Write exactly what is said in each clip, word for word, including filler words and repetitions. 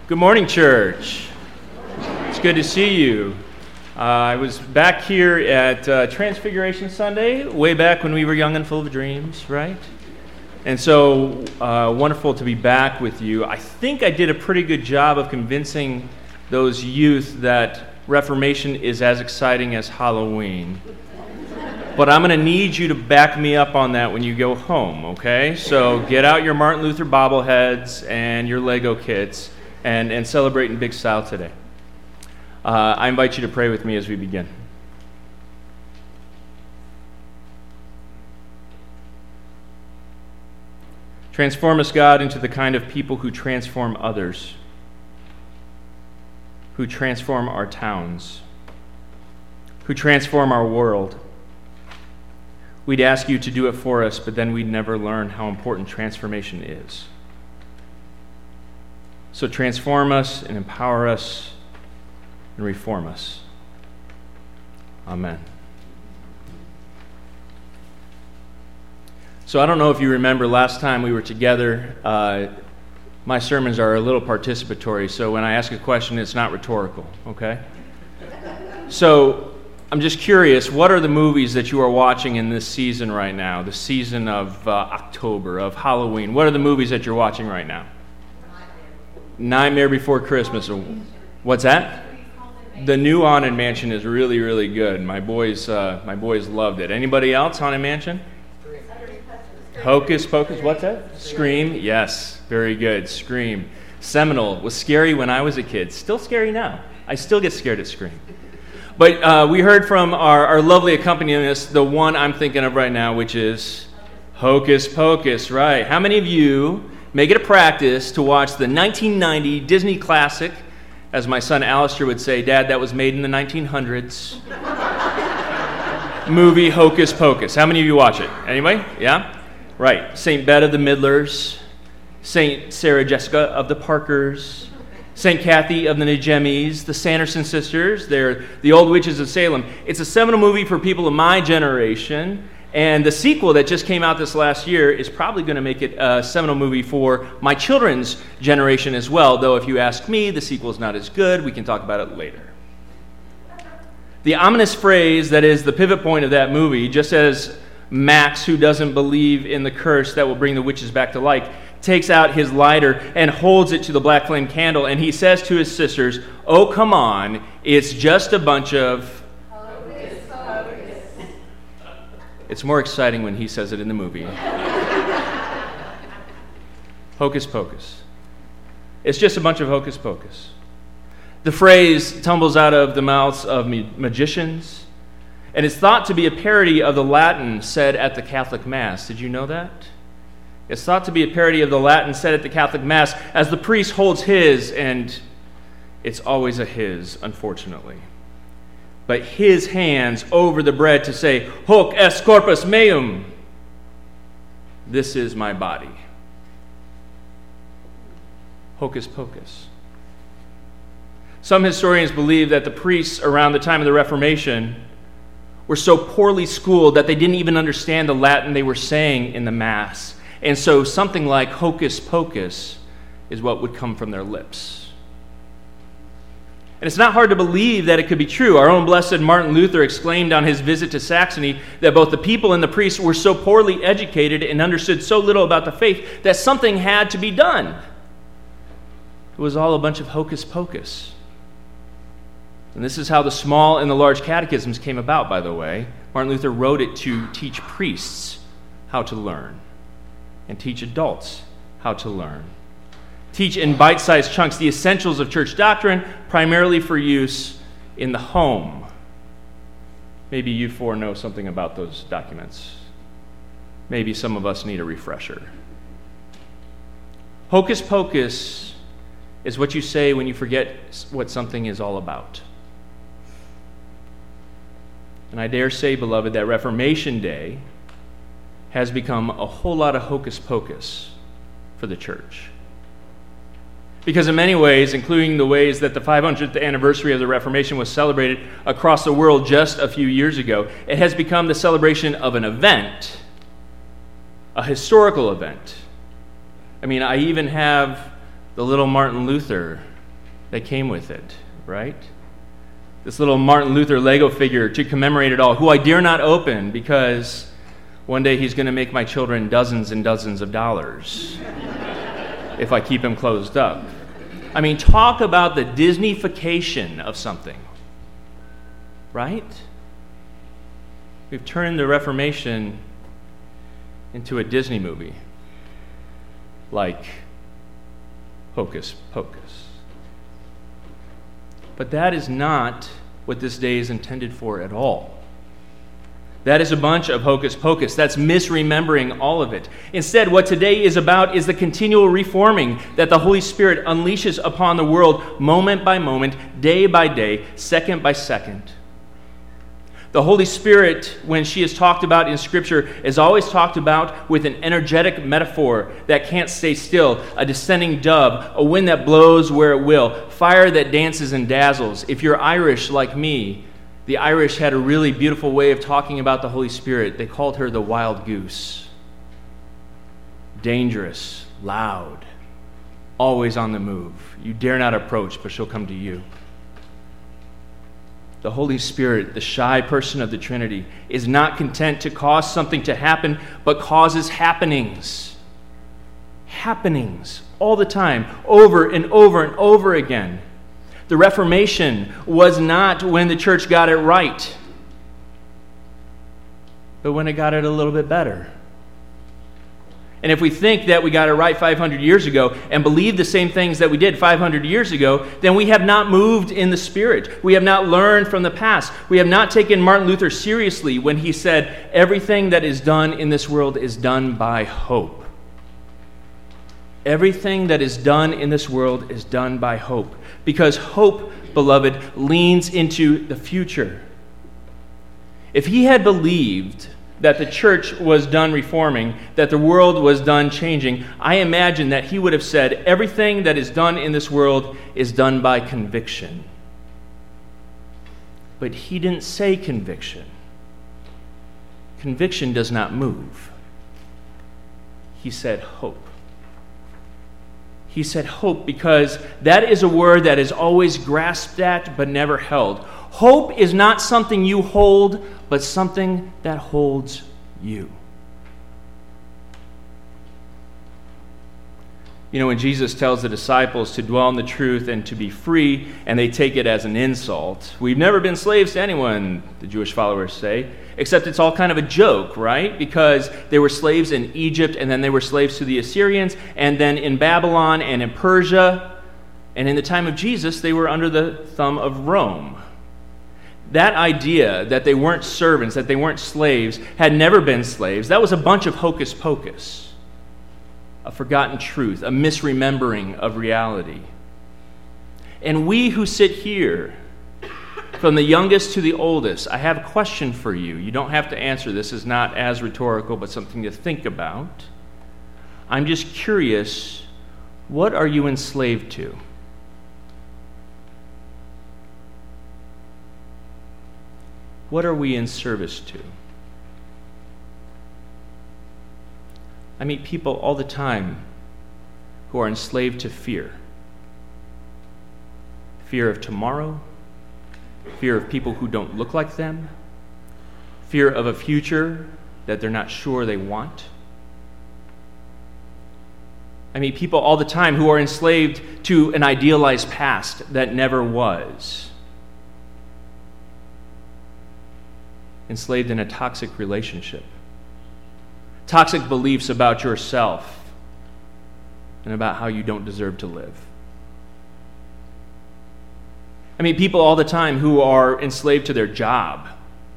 Good morning, church. It's good to see you. Uh, I was back here at uh, Transfiguration Sunday, way back when we were young and full of dreams, right? And so uh, wonderful to be back with you. I think I did a pretty good job of convincing those youth that Reformation is as exciting as Halloween. But I'm going to need you to back me up on that when you go home, okay? So get out your Martin Luther bobbleheads and your Lego kits and, and celebrate in big style today. Uh, I invite you to pray with me as we begin. Transform us, God, into the kind of people who transform others, who transform our towns, who transform our world. We'd ask you to do it for us, but then we'd never learn how important transformation is. So transform us and empower us and reform us. Amen. So I don't know if you remember last time we were together, uh, my sermons are a little participatory, so when I ask a question, it's not rhetorical, okay? So I'm just curious, what are the movies that you are watching in this season right now, the season of uh, October, of Halloween? What are the movies that you're watching right now? Nightmare Before Christmas. What's that? The new Haunted Mansion is really, really good. My boys, uh, my boys loved it. Anybody else? Haunted Mansion? Hocus Pocus. What's that? Scream. Yes, very good. Scream. Seminole was scary when I was a kid. Still scary now. I still get scared at Scream. But uh, we heard from our, our lovely accompanist, the one I'm thinking of right now, which is Hocus Pocus. Right. How many of you make it a practice to watch the nineteen ninety Disney classic? As my son Alistair would say, Dad, that was made in the nineteen hundreds. Movie Hocus Pocus. How many of you watch it? Anybody? Yeah? Right. Saint Bet of the Midlers, Saint Sarah Jessica of the Parkers, Saint Kathy of the Najemis, the Sanderson sisters, they're the Old Witches of Salem. It's a seminal movie for people of my generation, and the sequel that just came out this last year is probably going to make it a seminal movie for my children's generation as well, though if you ask me, the sequel is not as good. We can talk about it later. The ominous phrase that is the pivot point of that movie, just as Max, who doesn't believe in the curse that will bring the witches back to life, takes out his lighter and holds it to the black flame candle, and he says to his sisters, "Oh, come on, it's just a bunch of..." Hocus Pocus. It's more exciting when he says it in the movie. Hocus Pocus. It's just a bunch of hocus pocus. The phrase tumbles out of the mouths of magicians, and it's thought to be a parody of the Latin said at the Catholic Mass. Did you know that? It's thought to be a parody of the Latin said at the Catholic Mass as the priest holds his, and it's always a his, unfortunately. But his hands over the bread to say, Hoc est corpus meum. This is my body. Hocus Pocus. Some historians believe that the priests around the time of the Reformation were so poorly schooled that they didn't even understand the Latin they were saying in the Mass. And so something like hocus pocus is what would come from their lips. And it's not hard to believe that it could be true. Our own blessed Martin Luther exclaimed on his visit to Saxony that both the people and the priests were so poorly educated and understood so little about the faith that something had to be done. It was all a bunch of hocus pocus. And this is how the small and the large catechisms came about, by the way. Martin Luther wrote it to teach priests how to learn and teach adults how to learn. Teach in bite-sized chunks the essentials of church doctrine, primarily for use in the home. Maybe you four know something about those documents. Maybe some of us need a refresher. Hocus pocus is what you say when you forget what something is all about. And I dare say, beloved, that Reformation Day has become a whole lot of hocus pocus for the church. Because in many ways, including the ways that the five hundredth anniversary of the Reformation was celebrated across the world just a few years ago, it has become the celebration of an event, a historical event. I mean, I even have the little Martin Luther that came with it, right? This little Martin Luther Lego figure to commemorate it all, who I dare not open because one day he's going to make my children dozens and dozens of dollars if I keep him closed up. I mean, talk about the Disneyfication of something, right? We've turned the Reformation into a Disney movie, like Hocus Pocus. But that is not what this day is intended for at all. That is a bunch of hocus pocus. That's misremembering all of it. Instead, what today is about is the continual reforming that the Holy Spirit unleashes upon the world moment by moment, day by day, second by second. The Holy Spirit, when she is talked about in Scripture, is always talked about with an energetic metaphor that can't stay still, a descending dove, a wind that blows where it will, fire that dances and dazzles. If you're Irish like me, the Irish had a really beautiful way of talking about the Holy Spirit. They called her the wild goose. Dangerous, loud, always on the move. You dare not approach, but she'll come to you. The Holy Spirit, the shy person of the Trinity, is not content to cause something to happen, but causes happenings. Happenings all the time, over and over and over again. The Reformation was not when the church got it right, but when it got it a little bit better. And if we think that we got it right five hundred years ago and believe the same things that we did five hundred years ago, then we have not moved in the Spirit. We have not learned from the past. We have not taken Martin Luther seriously when he said, everything that is done in this world is done by hope. Everything that is done in this world is done by hope. Because hope, beloved, leans into the future. If he had believed that the church was done reforming, that the world was done changing, I imagine that he would have said, everything that is done in this world is done by conviction. But he didn't say conviction. Conviction does not move. He said hope. He said hope because that is a word that is always grasped at but never held. Hope is not something you hold, but something that holds you. You know, when Jesus tells the disciples to dwell in the truth and to be free, and they take it as an insult, we've never been slaves to anyone, the Jewish followers say, except it's all kind of a joke, right? Because they were slaves in Egypt, and then they were slaves to the Assyrians, and then in Babylon and in Persia, and in the time of Jesus, they were under the thumb of Rome. That idea that they weren't servants, that they weren't slaves, had never been slaves, that was a bunch of hocus pocus. A forgotten truth, a misremembering of reality. And we who sit here, from the youngest to the oldest, I have a question for you. You don't have to answer. This is not as rhetorical, but something to think about. I'm just curious, what are you enslaved to? What are we in service to? I meet people all the time who are enslaved to fear. Fear of tomorrow, fear of people who don't look like them, fear of a future that they're not sure they want. I meet people all the time who are enslaved to an idealized past that never was. Enslaved in a toxic relationship. Toxic beliefs about yourself and about how you don't deserve to live. I mean, people all the time who are enslaved to their job,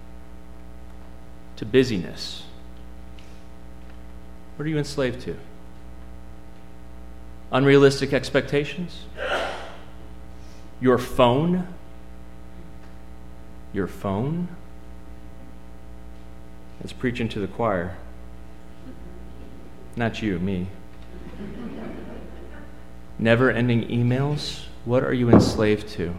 to busyness. What are you enslaved to? Unrealistic expectations? Your phone? Your phone? It's preaching to the choir. Not you, me. Never-ending emails? What are you enslaved to?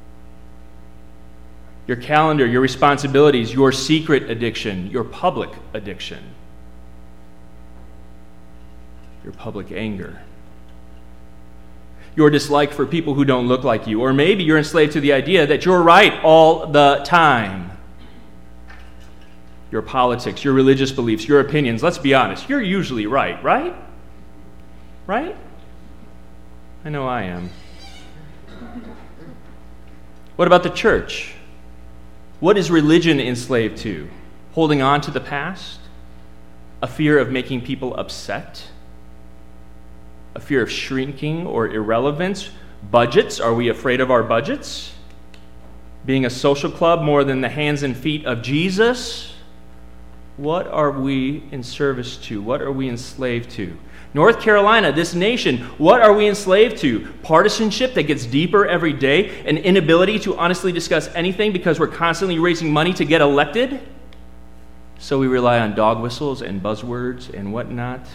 Your calendar, your responsibilities, your secret addiction, your public addiction, your public anger. your dislike for people who don't look like you, or maybe you're enslaved to the idea that you're right all the time. Your politics, your religious beliefs, your opinions, let's be honest, you're usually right, right? Right? I know I am. What about the church? What is religion enslaved to? Holding on to the past? A fear of making people upset? A fear of shrinking or irrelevance? Budgets? Are we afraid of our budgets? Being a social club more than the hands and feet of Jesus? What are we in service to? What are we enslaved to? North Carolina, this nation, what are we enslaved to? Partisanship that gets deeper every day, an inability to honestly discuss anything because we're constantly raising money to get elected? So we rely on dog whistles and buzzwords and whatnot.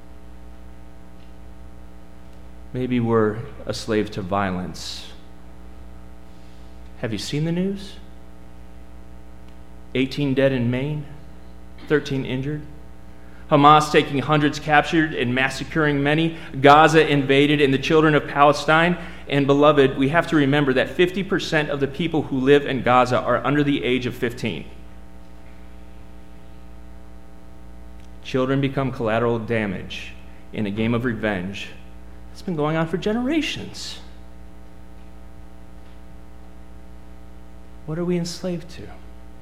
Maybe we're a slave to violence. Have you seen the news? eighteen dead in Maine, thirteen injured. Hamas taking hundreds captured and massacring many. Gaza invaded and the children of Palestine. And beloved, we have to remember that fifty percent of the people who live in Gaza are under the age of fifteen. Children become collateral damage in a game of revenge. It's been going on for generations. What are we enslaved to?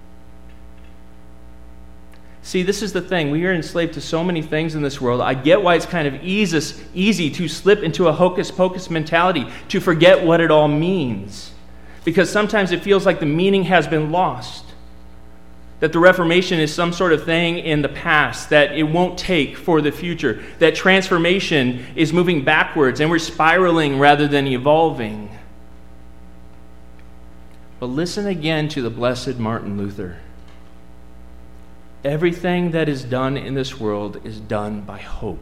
See, this is the thing. We are enslaved to so many things in this world. I get why it's kind of easy, easy to slip into a hocus-pocus mentality, to forget what it all means. Because sometimes it feels like the meaning has been lost. That the Reformation is some sort of thing in the past that it won't take for the future. That transformation is moving backwards and we're spiraling rather than evolving. But listen again to the blessed Martin Luther. Everything that is done in this world is done by hope.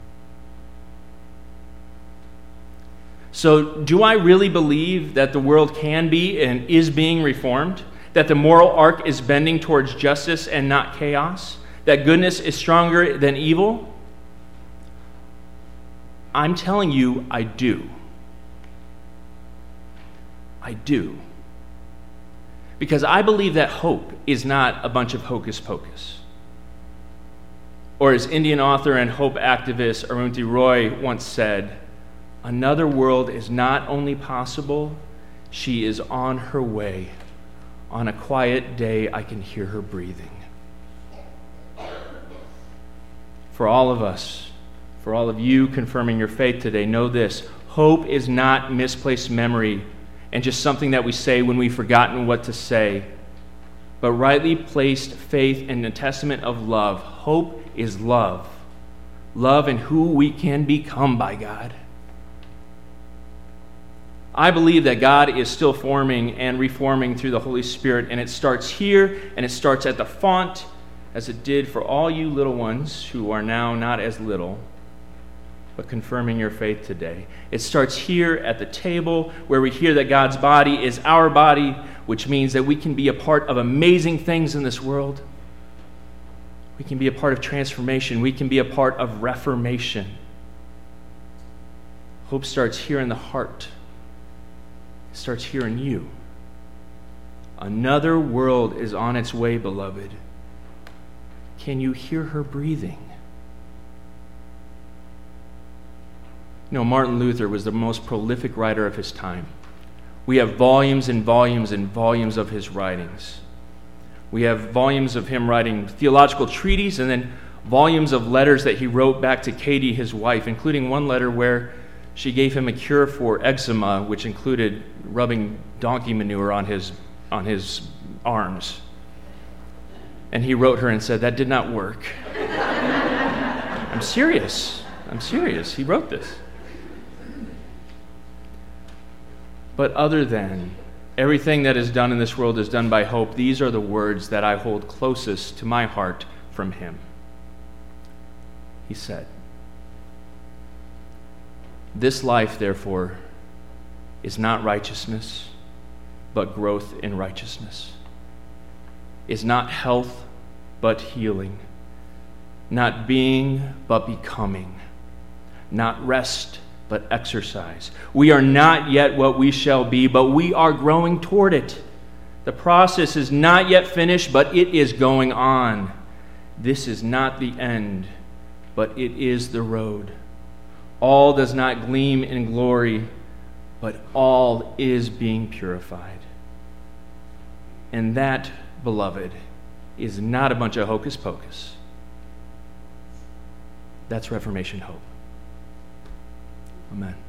So, do I really believe that the world can be and is being reformed? That the moral arc is bending towards justice and not chaos? That goodness is stronger than evil? I'm telling you, I do. I do. Because I believe that hope is not a bunch of hocus pocus. Or as Indian author and hope activist Arundhati Roy once said, another world is not only possible, she is on her way. On a quiet day, I can hear her breathing. For all of us, for all of you confirming your faith today, know this: hope is not misplaced memory and just something that we say when we've forgotten what to say, but rightly placed faith in the testament of love. Hope is love. Love in who we can become by God. I believe that God is still forming and reforming through the Holy Spirit, and it starts here, and it starts at the font, as it did for all you little ones who are now not as little, but confirming your faith today. It starts here at the table where we hear that God's body is our body, which means that we can be a part of amazing things in this world. We can be a part of transformation. We can be a part of reformation. Hope starts here in the heart. It starts here in you. Another world is on its way, beloved. Can you hear her breathing? You know, Martin Luther was the most prolific writer of his time. We have volumes and volumes and volumes of his writings. We have volumes of him writing theological treatises and then volumes of letters that he wrote back to Katie, his wife, including one letter where she gave him a cure for eczema, which included rubbing donkey manure on his, on his arms. And he wrote her and said, that did not work. I'm serious. I'm serious. He wrote this. But other than everything that is done in this world is done by hope, these are the words that I hold closest to my heart from him. He said, this life, therefore, is not righteousness, but growth in righteousness. Is not health, but healing. Not being, but becoming. Not rest, but exercise. We are not yet what we shall be, but we are growing toward it. The process is not yet finished, but it is going on. This is not the end, but it is the road. All does not gleam in glory, but all is being purified. And that, beloved, is not a bunch of hocus pocus. That's Reformation hope. Amen.